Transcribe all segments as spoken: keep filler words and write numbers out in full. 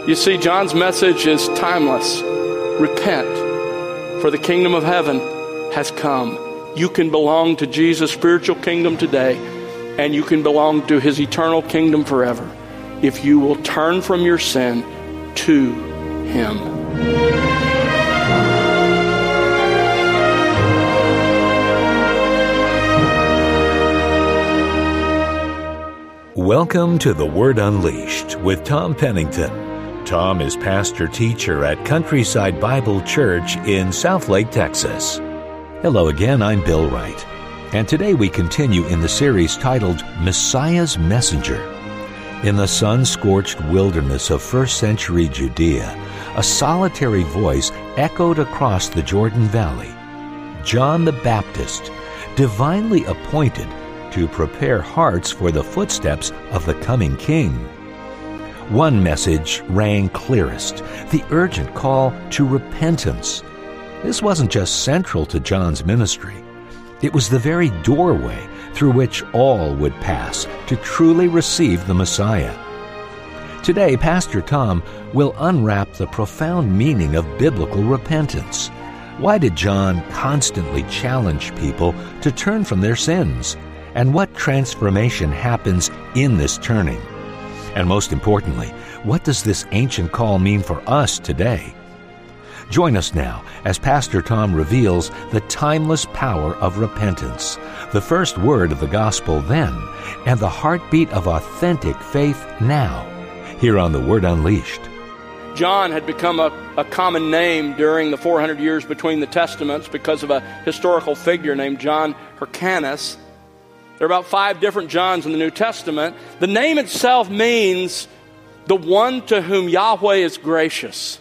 You see, John's message is timeless. Repent, for the kingdom of heaven has come. You can belong to Jesus' spiritual kingdom today, and you can belong to his eternal kingdom forever if you will turn from your sin to him. Welcome to The Word Unleashed with Tom Pennington. Tom is pastor-teacher at Countryside Bible Church in Southlake, Texas. Hello again, I'm Bill Wright. And today we continue in the series titled Messiah's Messenger. In the sun-scorched wilderness of first century Judea, a solitary voice echoed across the Jordan Valley. John the Baptist, divinely appointed to prepare hearts for the footsteps of the coming King. One message rang clearest, the urgent call to repentance. This wasn't just central to John's ministry. It was the very doorway through which all would pass to truly receive the Messiah. Today, Pastor Tom will unwrap the profound meaning of biblical repentance. Why did John constantly challenge people to turn from their sins? And what transformation happens in this turning? And most importantly, what does this ancient call mean for us today? Join us now as Pastor Tom reveals the timeless power of repentance, the first word of the gospel then, and the heartbeat of authentic faith now, here on The Word Unleashed. John had become a, a common name during the four hundred years between the Testaments because of a historical figure named John Hyrcanus. There are about five different Johns in the New Testament. The name itself means the one to whom Yahweh is gracious.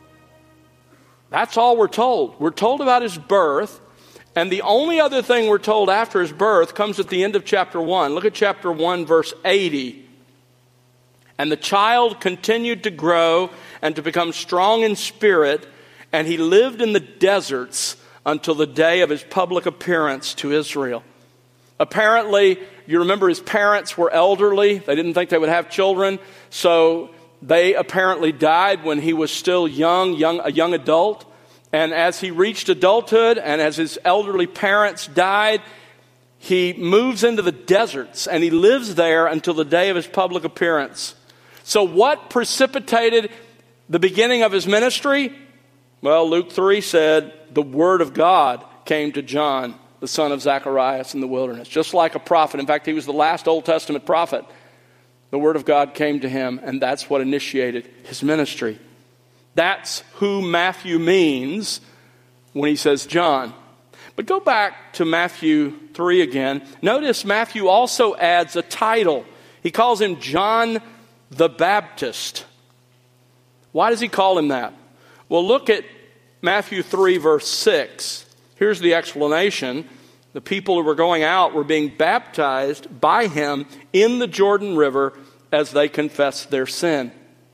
That's all we're told. We're told about his birth, and the only other thing we're told after his birth comes at the end of chapter one. Look at chapter one, verse eighty. And the child continued to grow and to become strong in spirit, and he lived in the deserts until the day of his public appearance to Israel. Apparently, you remember his parents were elderly. They didn't think they would have children. So they apparently died when he was still young, young, a young adult. And as he reached adulthood and as his elderly parents died, he moves into the deserts and he lives there until the day of his public appearance. So what precipitated the beginning of his ministry? Well, Luke three said the word of God came to John, the son of Zacharias, in the wilderness. Just like a prophet. In fact, he was the last Old Testament prophet. The word of God came to him, and that's what initiated his ministry. That's who Matthew means when he says John. But go back to Matthew three again. Notice Matthew also adds a title. He calls him John the Baptist. Why does he call him that? Well, look at Matthew three, verse six. Here's the explanation. The people who were going out were being baptized by him in the Jordan River as they confessed their sin.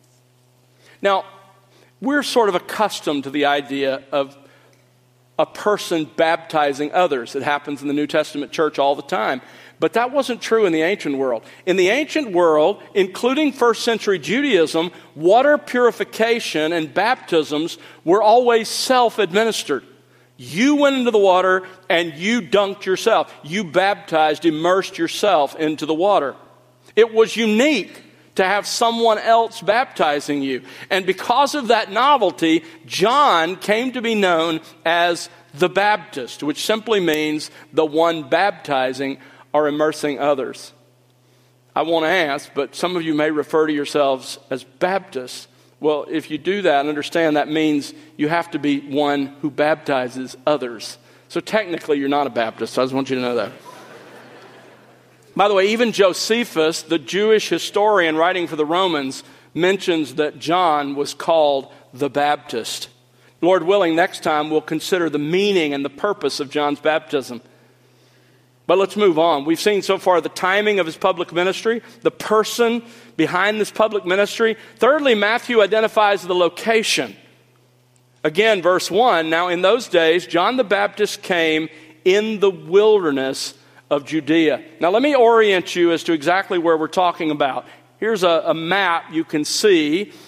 Now, we're sort of accustomed to the idea of a person baptizing others. It happens in the New Testament church all the time. But that wasn't true in the ancient world. In the ancient world, including first century Judaism, water purification and baptisms were always self-administered. You went into the water and you dunked yourself. You baptized, immersed yourself into the water. It was unique to have someone else baptizing you. And because of that novelty, John came to be known as the Baptist, which simply means the one baptizing or immersing others. I want to ask, but some of you may refer to yourselves as Baptists. Well, if you do that, understand that means you have to be one who baptizes others. So technically, you're not a Baptist. I just want you to know that. By the way, even Josephus, the Jewish historian writing for the Romans, mentions that John was called the Baptist. Lord willing, next time we'll consider the meaning and the purpose of John's baptism. But let's move on. We've seen so far the timing of his public ministry, the person behind this public ministry. Thirdly, Matthew identifies the location. Again, verse one, now in those days, John the Baptist came in the wilderness of Judea. Now let me orient you as to exactly where we're talking about. Here's a, a map you can see.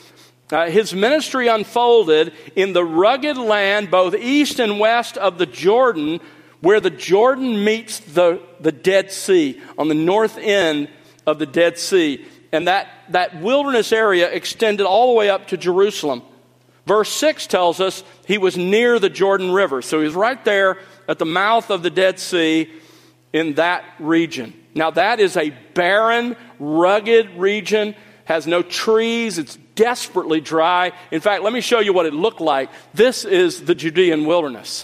Uh, his ministry unfolded in the rugged land, both east and west of the Jordan, where the Jordan meets the, the Dead Sea, on the north end of the Dead Sea. And that, that wilderness area extended all the way up to Jerusalem. Verse six tells us he was near the Jordan River. So he was right there at the mouth of the Dead Sea in that region. Now that is a barren, rugged region, has no trees, it's desperately dry. In fact, let me show you what it looked like. This is the Judean wilderness.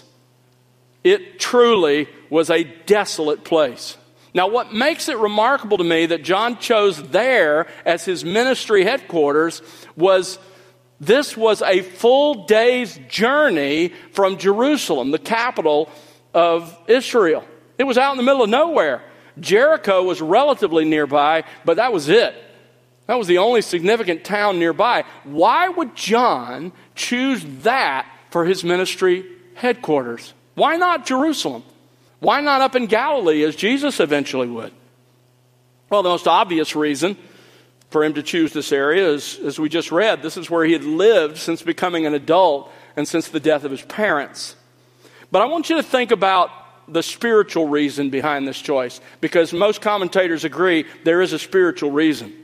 It truly was a desolate place. Now, what makes it remarkable to me that John chose there as his ministry headquarters was this was a full day's journey from Jerusalem, the capital of Israel. It was out in the middle of nowhere. Jericho was relatively nearby, but that was it. That was the only significant town nearby. Why would John choose that for his ministry headquarters? Why not Jerusalem? Why not up in Galilee as Jesus eventually would? Well, the most obvious reason for him to choose this area is, as we just read, this is where he had lived since becoming an adult and since the death of his parents. But I want you to think about the spiritual reason behind this choice, because most commentators agree there is a spiritual reason.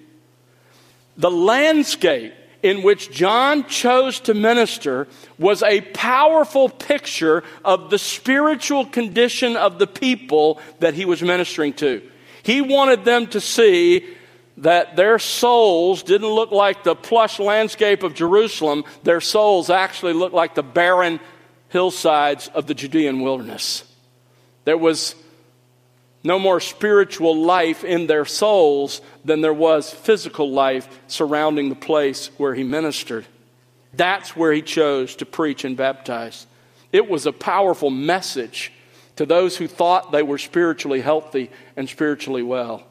The landscape in which John chose to minister was a powerful picture of the spiritual condition of the people that he was ministering to. He wanted them to see that their souls didn't look like the plush landscape of Jerusalem. Their souls actually looked like the barren hillsides of the Judean wilderness. There was no more spiritual life in their souls than there was physical life surrounding the place where he ministered. That's where he chose to preach and baptize. It was a powerful message to those who thought they were spiritually healthy and spiritually well.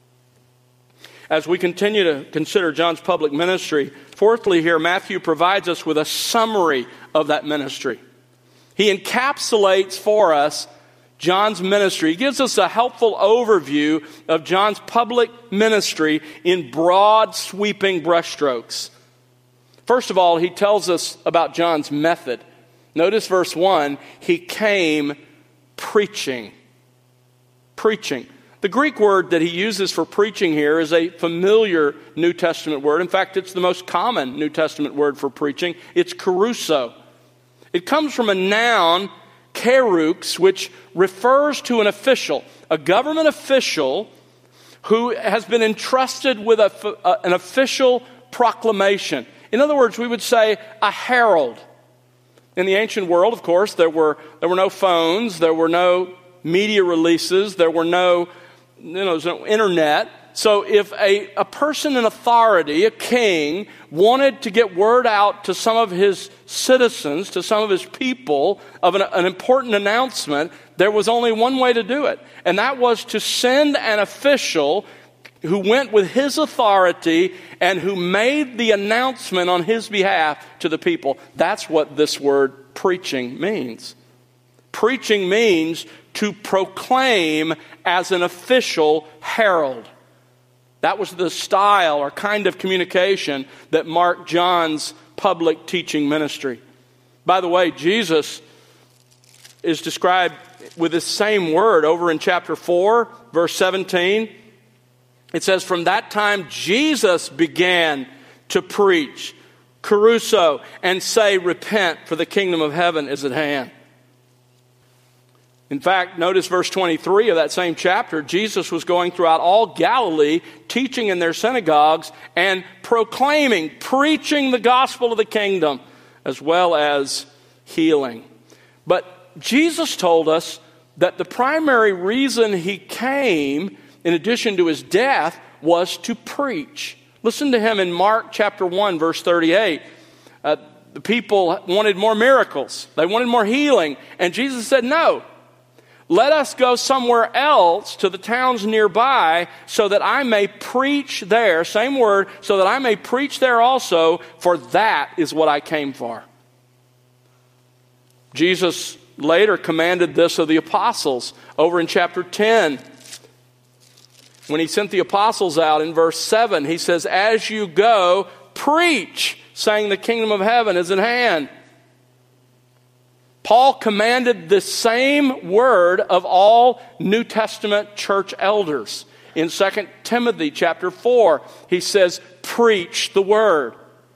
As we continue to consider John's public ministry, fourthly here, Matthew provides us with a summary of that ministry. He encapsulates for us John's ministry. He gives us a helpful overview of John's public ministry in broad, sweeping brushstrokes. First of all, he tells us about John's method. Notice verse one, he came preaching. Preaching. The Greek word that he uses for preaching here is a familiar New Testament word. In fact, it's the most common New Testament word for preaching. It's kerusso. It comes from a noun, kerux, which refers to an official, a government official who has been entrusted with a, a, an official proclamation. In other words, we would say a herald. In the ancient world, of course, there were there were no phones, there were no media releases, there were no, you know, there was no internet. So if a, a person in authority, a king, wanted to get word out to some of his citizens, to some of his people, of an, an important announcement, there was only one way to do it. And that was to send an official who went with his authority and who made the announcement on his behalf to the people. That's what this word preaching means. Preaching means to proclaim as an official herald. That was the style or kind of communication that marked John's public teaching ministry. By the way, Jesus is described with this same word over in chapter four, verse seventeen. It says, from that time Jesus began to preach, kerusso, and say, repent, for the kingdom of heaven is at hand. In fact, notice verse twenty-three of that same chapter. Jesus was going throughout all Galilee, teaching in their synagogues and proclaiming, preaching the gospel of the kingdom, as well as healing. But Jesus told us that the primary reason he came, in addition to his death, was to preach. Listen to him in Mark chapter one, verse thirty-eight. Uh, the people wanted more miracles. They wanted more healing. And Jesus said, no. Let us go somewhere else to the towns nearby so that I may preach there, same word, so that I may preach there also, for that is what I came for. Jesus later commanded this of the apostles over in chapter ten. When he sent the apostles out in verse seven, he says, as you go, preach, saying the kingdom of heaven is at hand. Paul commanded the same word of all New Testament church elders. In Second Timothy chapter four, he says, preach the word.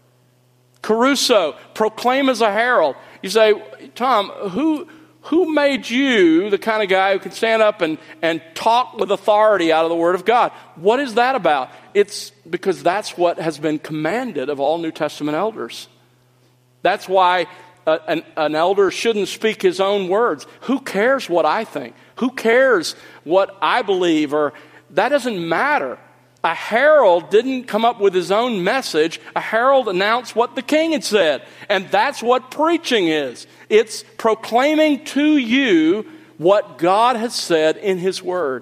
Caruso, proclaim as a herald. You say, Tom, who who made you the kind of guy who can stand up and, and talk with authority out of the Word of God? What is that about? It's because that's what has been commanded of all New Testament elders. That's why a, an, an elder shouldn't speak his own words. Who cares what I think? Who cares what I believe? Or that doesn't matter. A herald didn't come up with his own message. A herald announced what the king had said. And that's what preaching is. It's proclaiming to you what God has said in His Word.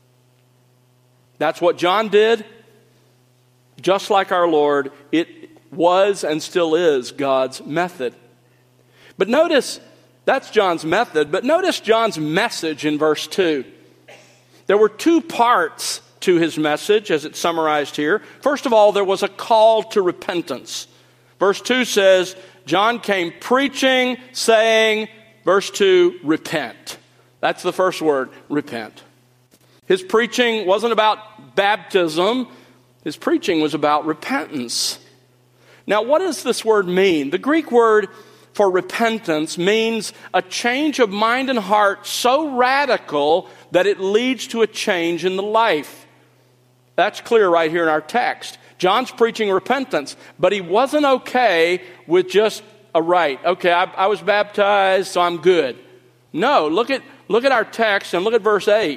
That's what John did. Just like our Lord, it was and still is God's method. But notice, that's John's method, but notice John's message in verse two. There were two parts to his message, as it's summarized here. First of all, there was a call to repentance. Verse two says, John came preaching, saying, verse two, repent. That's the first word, repent. His preaching wasn't about baptism. His preaching was about repentance. Now, what does this word mean? The Greek word for repentance means a change of mind and heart so radical that it leads to a change in the life. That's clear right here in our text. John's preaching repentance, but he wasn't okay with just a rite. Okay, I, I was baptized, so I'm good. No, look at look at our text and look at verse eight.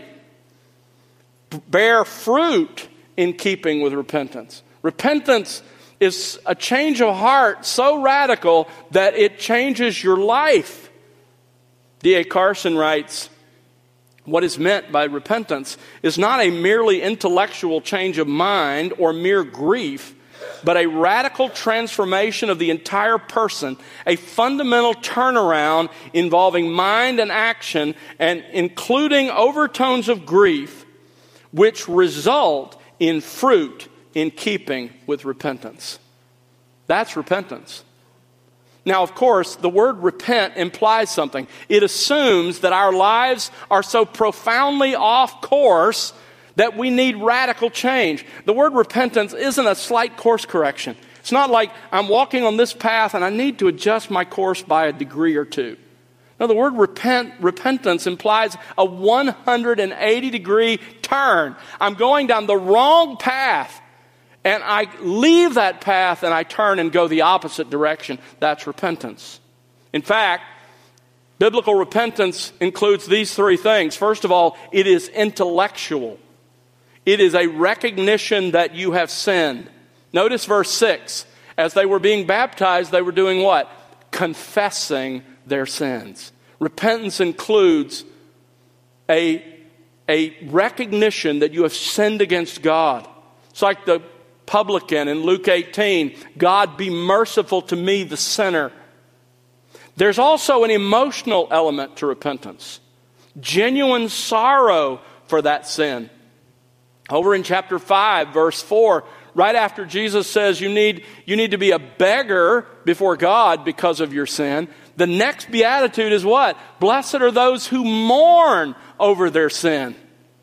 Bear fruit in keeping with repentance. Repentance is a change of heart so radical that it changes your life. D A Carson writes, what is meant by repentance is not a merely intellectual change of mind or mere grief, but a radical transformation of the entire person, a fundamental turnaround involving mind and action and including overtones of grief, which result in fruit in keeping with repentance. That's repentance. Now, of course, the word repent implies something. It assumes that our lives are so profoundly off course that we need radical change. The word repentance isn't a slight course correction. It's not like I'm walking on this path and I need to adjust my course by a degree or two. No, the word repent, repentance implies a one hundred eighty degree turn. I'm going down the wrong path. And I leave that path and I turn and go the opposite direction. That's repentance. In fact, biblical repentance includes these three things. First of all, it is intellectual. It is a recognition that you have sinned. Notice verse six. As they were being baptized, they were doing what? Confessing their sins. Repentance includes a, a recognition that you have sinned against God. It's like the publican in Luke eighteen, God be merciful to me, the sinner. There's also an emotional element to repentance. Genuine sorrow for that sin. Over in chapter five, verse four, right after Jesus says you need, you need to be a beggar before God because of your sin, the next beatitude is what? Blessed are those who mourn over their sin.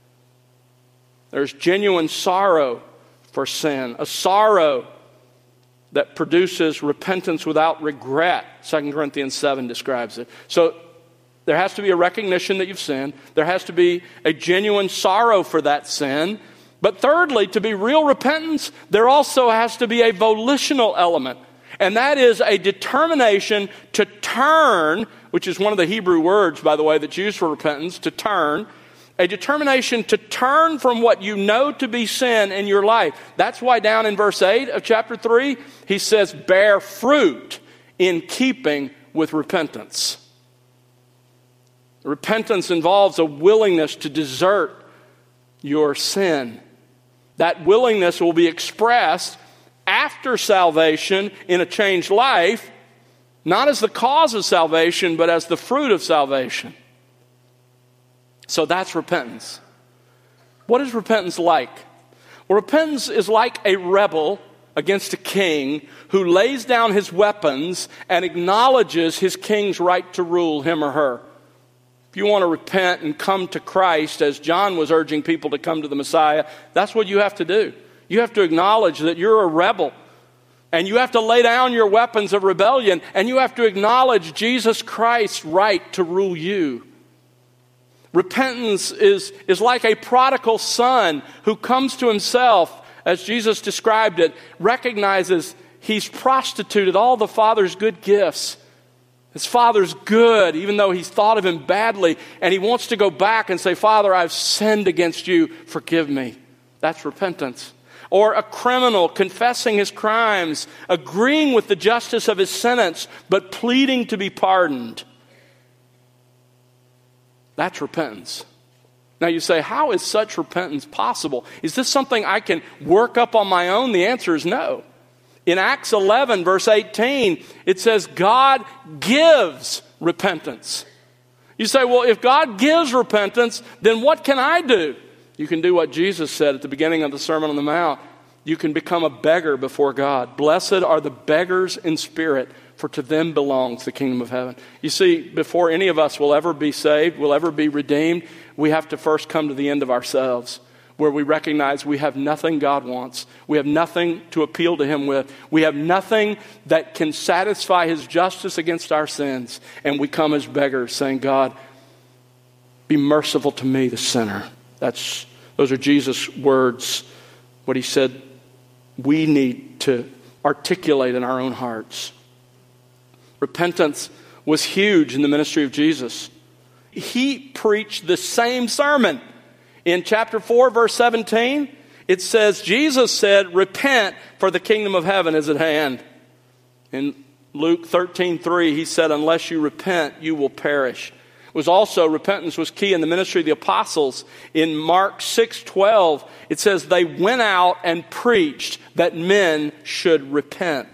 There's genuine sorrow for sin, a sorrow that produces repentance without regret. Second Corinthians seven describes it. So there has to be a recognition that you've sinned. There has to be a genuine sorrow for that sin. But thirdly, to be real repentance, there also has to be a volitional element. And that is a determination to turn, which is one of the Hebrew words, by the way, that's used for repentance, to turn. A determination to turn from what you know to be sin in your life. That's why down in verse eight of chapter three, he says, bear fruit in keeping with repentance. Repentance involves a willingness to desert your sin. That willingness will be expressed after salvation in a changed life, not as the cause of salvation, but as the fruit of salvation. So that's repentance. What is repentance like? Well, repentance is like a rebel against a king who lays down his weapons and acknowledges his king's right to rule him or her. If you want to repent and come to Christ, as John was urging people to come to the Messiah, that's what you have to do. You have to acknowledge that you're a rebel. And you have to lay down your weapons of rebellion. And you have to acknowledge Jesus Christ's right to rule you. Repentance is, is like a prodigal son who comes to himself, as Jesus described it, recognizes he's prostituted all the Father's good gifts. His Father's good, even though he's thought of him badly, and he wants to go back and say, Father, I've sinned against you, forgive me. That's repentance. Or a criminal confessing his crimes, agreeing with the justice of his sentence, but pleading to be pardoned. That's repentance. Now you say, how is such repentance possible? Is this something I can work up on my own? The answer is no. In Acts eleven, verse eighteen, it says God gives repentance. You say, well, if God gives repentance, then what can I do? You can do what Jesus said at the beginning of the Sermon on the Mount. You can become a beggar before God. Blessed are the beggars in spirit, for to them belongs the kingdom of heaven. You see, before any of us will ever be saved, will ever be redeemed, we have to first come to the end of ourselves, where we recognize we have nothing God wants. We have nothing to appeal to Him with. We have nothing that can satisfy His justice against our sins. And we come as beggars saying, God, be merciful to me, the sinner. That's, those are Jesus' words, what He said we need to articulate in our own hearts. Repentance was huge in the ministry of Jesus. He preached the same sermon. In chapter four, verse seventeen, it says, Jesus said, repent, for the kingdom of heaven is at hand. In Luke thirteen three, he said, unless you repent, you will perish. It was also, repentance was key in the ministry of the apostles. In Mark six twelve, it says, they went out and preached that men should repent.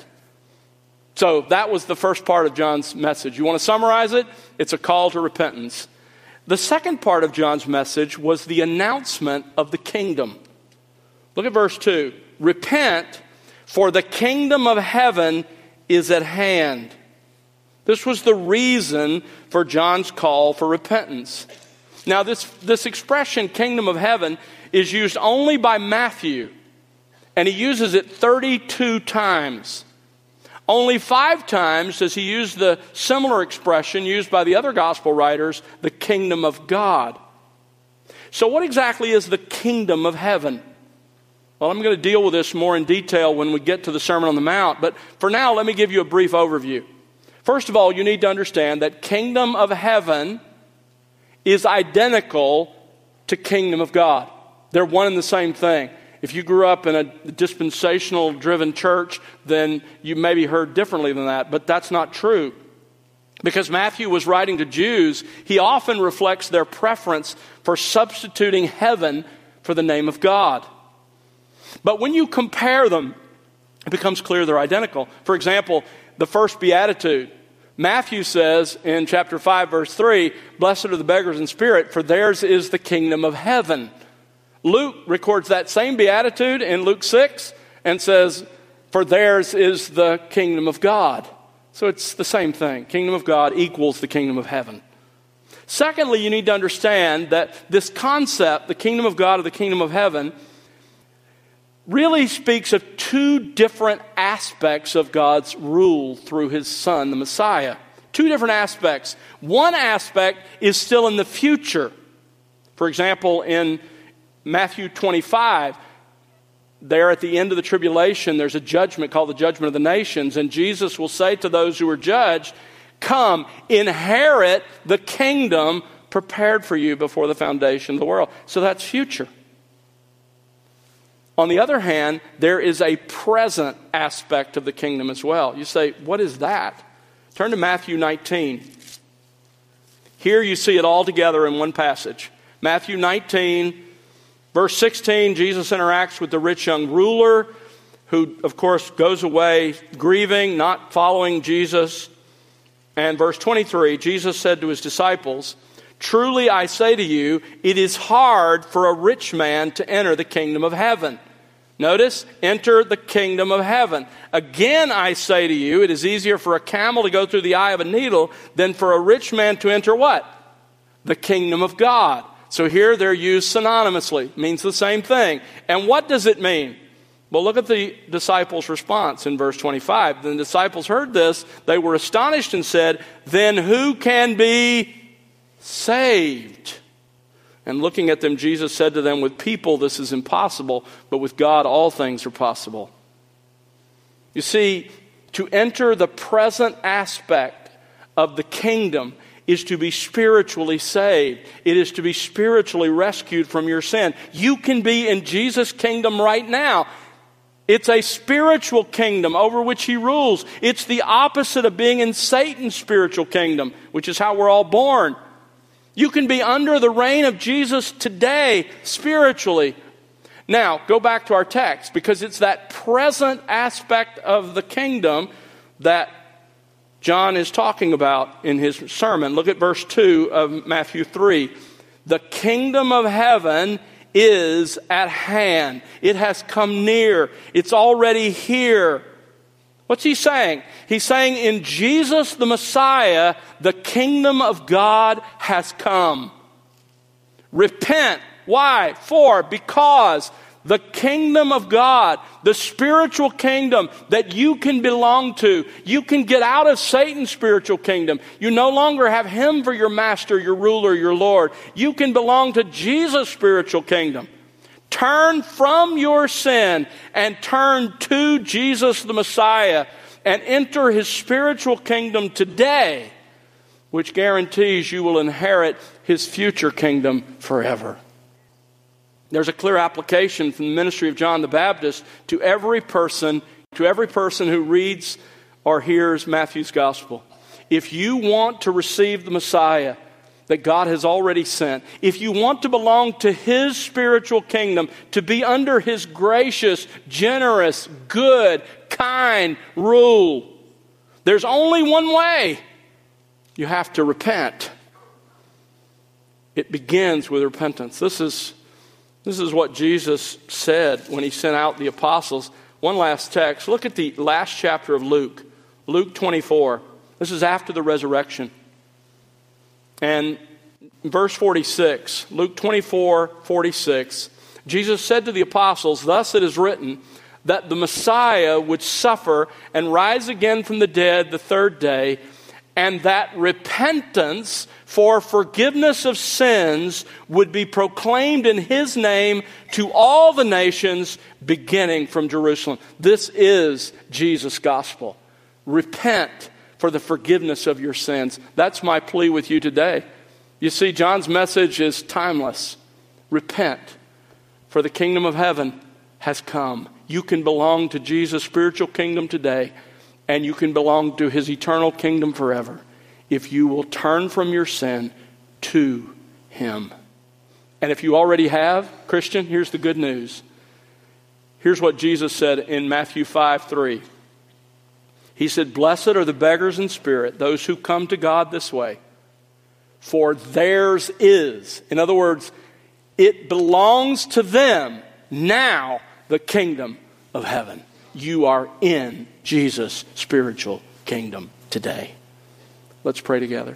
So that was the first part of John's message. You want to summarize it? It's a call to repentance. The second part of John's message was the announcement of the kingdom. Look at verse two. Repent, for the kingdom of heaven is at hand. This was the reason for John's call for repentance. Now this, this expression, kingdom of heaven, is used only by Matthew. And he uses it thirty-two times. Only five times does he use the similar expression used by the other gospel writers, the kingdom of God. So what exactly is the kingdom of heaven? Well, I'm going to deal with this more in detail when we get to the Sermon on the Mount. But for now, let me give you a brief overview. First of all, you need to understand that kingdom of heaven is identical to kingdom of God. They're one and the same thing. If you grew up in a dispensational-driven church, then you maybe heard differently than that, but that's not true. Because Matthew was writing to Jews, he often reflects their preference for substituting heaven for the name of God. But when you compare them, it becomes clear they're identical. For example, the first beatitude. Matthew says in chapter five, verse three, blessed are the beggars in spirit, for theirs is the kingdom of heaven. Luke records that same beatitude in Luke six and says, for theirs is the kingdom of God. So it's the same thing. Kingdom of God equals the kingdom of heaven. Secondly, you need to understand that this concept, the kingdom of God or the kingdom of heaven, really speaks of two different aspects of God's rule through His Son, the Messiah. Two different aspects. One aspect is still in the future. For example, in Matthew twenty-five, there at the end of the tribulation, there's a judgment called the judgment of the nations, and Jesus will say to those who are judged, come, inherit the kingdom prepared for you before the foundation of the world. So that's future. On the other hand, there is a present aspect of the kingdom as well. You say, what is that? Turn to Matthew nineteen. Here you see it all together in one passage. Matthew nineteen, verse sixteen, Jesus interacts with the rich young ruler who, of course, goes away grieving, not following Jesus. And verse twenty-three, Jesus said to His disciples, truly I say to you, it is hard for a rich man to enter the kingdom of heaven. Notice, enter the kingdom of heaven. Again, I say to you, it is easier for a camel to go through the eye of a needle than for a rich man to enter what? The kingdom of God. So here they're used synonymously. It means the same thing. And what does it mean? Well, look at the disciples' response in verse twenty-five. Then the disciples heard this. They were astonished and said, then who can be saved? And looking at them, Jesus said to them, with people this is impossible, but with God all things are possible. You see, to enter the present aspect of the kingdom is to be spiritually saved. It is to be spiritually rescued from your sin. You can be in Jesus' kingdom right now. It's a spiritual kingdom over which he rules. It's the opposite of being in Satan's spiritual kingdom, which is how we're all born. You can be under the reign of Jesus today, spiritually. Now, go back to our text, because it's that present aspect of the kingdom that John is talking about in his sermon. Look at verse two of Matthew three. The kingdom of heaven is at hand. It has come near. It's already here. What's he saying? He's saying in Jesus the Messiah, the kingdom of God has come. Repent. Why? For, because the kingdom of God, the spiritual kingdom that you can belong to, you can get out of Satan's spiritual kingdom. You no longer have him for your master, your ruler, your Lord. You can belong to Jesus' spiritual kingdom. Turn from your sin and turn to Jesus the Messiah and enter his spiritual kingdom today, which guarantees you will inherit his future kingdom forever. There's a clear application from the ministry of John the Baptist to every person, to every person who reads or hears Matthew's gospel. If you want to receive the Messiah that God has already sent, if you want to belong to his spiritual kingdom, to be under his gracious, generous, good, kind rule, there's only one way. You have to repent. It begins with repentance. This is This is what Jesus said when he sent out the apostles. One last text. Look at the last chapter of Luke. Luke twenty-four. This is after the resurrection. And verse forty-six. Luke twenty-four, forty-six. Jesus said to the apostles, thus it is written, that the Messiah would suffer and rise again from the dead the third day, and that repentance for forgiveness of sins would be proclaimed in his name to all the nations, beginning from Jerusalem. This is Jesus' gospel. Repent for the forgiveness of your sins. That's my plea with you today. You see, John's message is timeless. Repent, for the kingdom of heaven has come. You can belong to Jesus' spiritual kingdom today, and you can belong to his eternal kingdom forever, if you will turn from your sin to him. And if you already have, Christian, here's the good news. Here's what Jesus said in Matthew five, three. He said, blessed are the beggars in spirit, those who come to God this way. For theirs is, in other words, it belongs to them now, the kingdom of heaven. You are in Jesus' spiritual kingdom today. Let's pray together.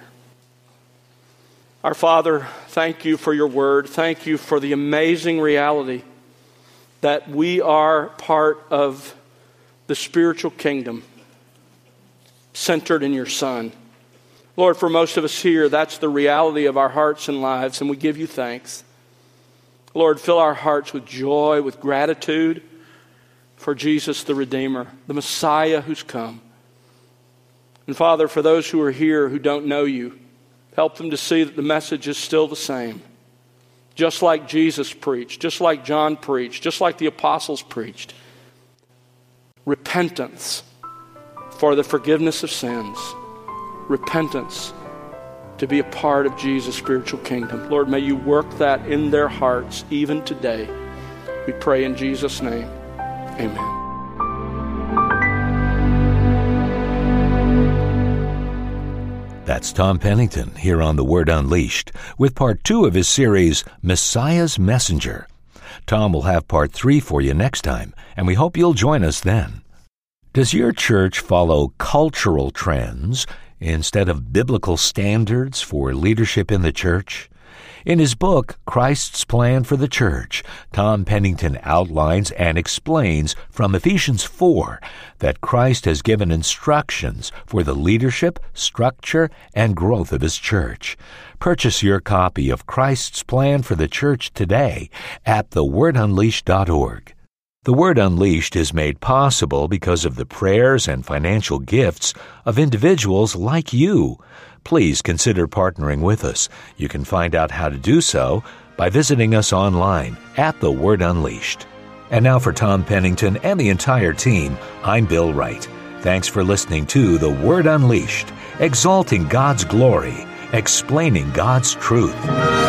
Our Father, thank you for your word. Thank you for the amazing reality that we are part of the spiritual kingdom centered in your Son. Lord, for most of us here, that's the reality of our hearts and lives, and we give you thanks. Lord, fill our hearts with joy, with gratitude for Jesus the Redeemer, the Messiah who's come. And Father, for those who are here who don't know you, help them to see that the message is still the same. Just like Jesus preached, just like John preached, just like the apostles preached. Repentance for the forgiveness of sins. Repentance to be a part of Jesus' spiritual kingdom. Lord, may you work that in their hearts even today. We pray in Jesus' name. Amen. That's Tom Pennington here on The Word Unleashed with part two of his series, Messiah's Messenger. Tom will have part three for you next time, and we hope you'll join us then. Does your church follow cultural trends instead of biblical standards for leadership in the church? In his book, Christ's Plan for the Church, Tom Pennington outlines and explains from Ephesians four that Christ has given instructions for the leadership, structure, and growth of his church. Purchase your copy of Christ's Plan for the Church today at the word unleashed dot org. The Word Unleashed is made possible because of the prayers and financial gifts of individuals like you. Please consider partnering with us. You can find out how to do so by visiting us online at The Word Unleashed. And now for Tom Pennington and the entire team, I'm Bill Wright. Thanks for listening to The Word Unleashed, exalting God's glory, explaining God's truth.